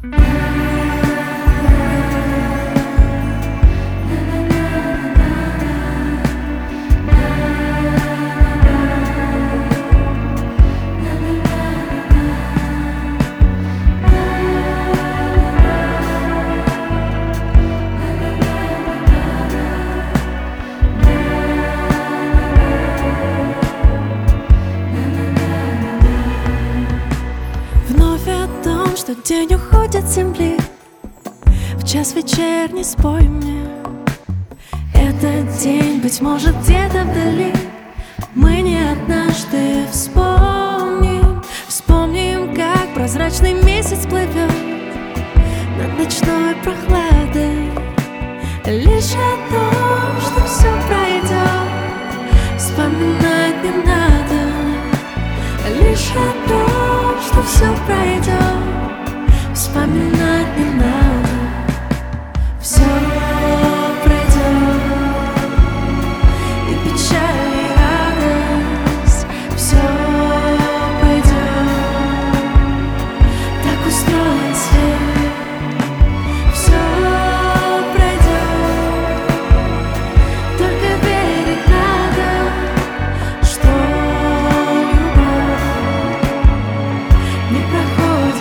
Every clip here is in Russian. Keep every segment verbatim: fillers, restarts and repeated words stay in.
Что день уходит с земли, в час вечерний спой мне. Этот день, быть может, где-то вдали мы не однажды вспомним. Вспомним, как прозрачный месяц плывет над ночной прохладой. Лишь о том, что все пройдет, вспоминать не надо. Лишь о том, что все пройдет, вспоминать не надо. Все пройдет, и печаль, и радость. Все пройдет, так устроен свет. Все пройдет, только верить надо, что любовь не проходит.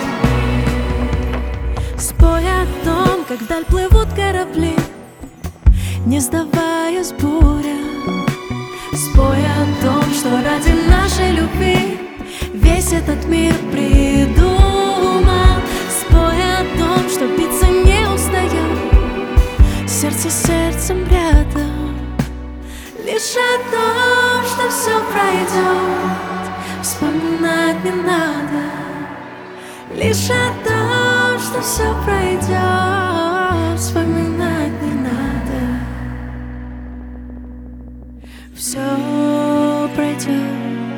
Спой о том, как вдаль плывут корабли, не сдаваясь буря. Спой о том, что ради нашей любви весь этот мир придумал. Спой о том, что биться не устает сердце с сердцем рядом. Лишь о том, что все пройдет, вспоминать не надо. Лишь о том, что все пройдет, вспоминать не надо. Все пройдет,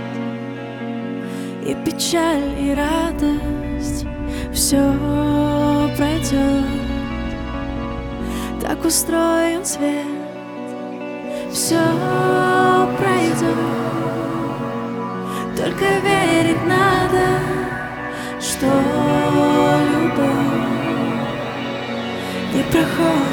и печаль, и радость. Все пройдет, так устроен свет. Все пройдет, только верить надо, что любовь не проходит.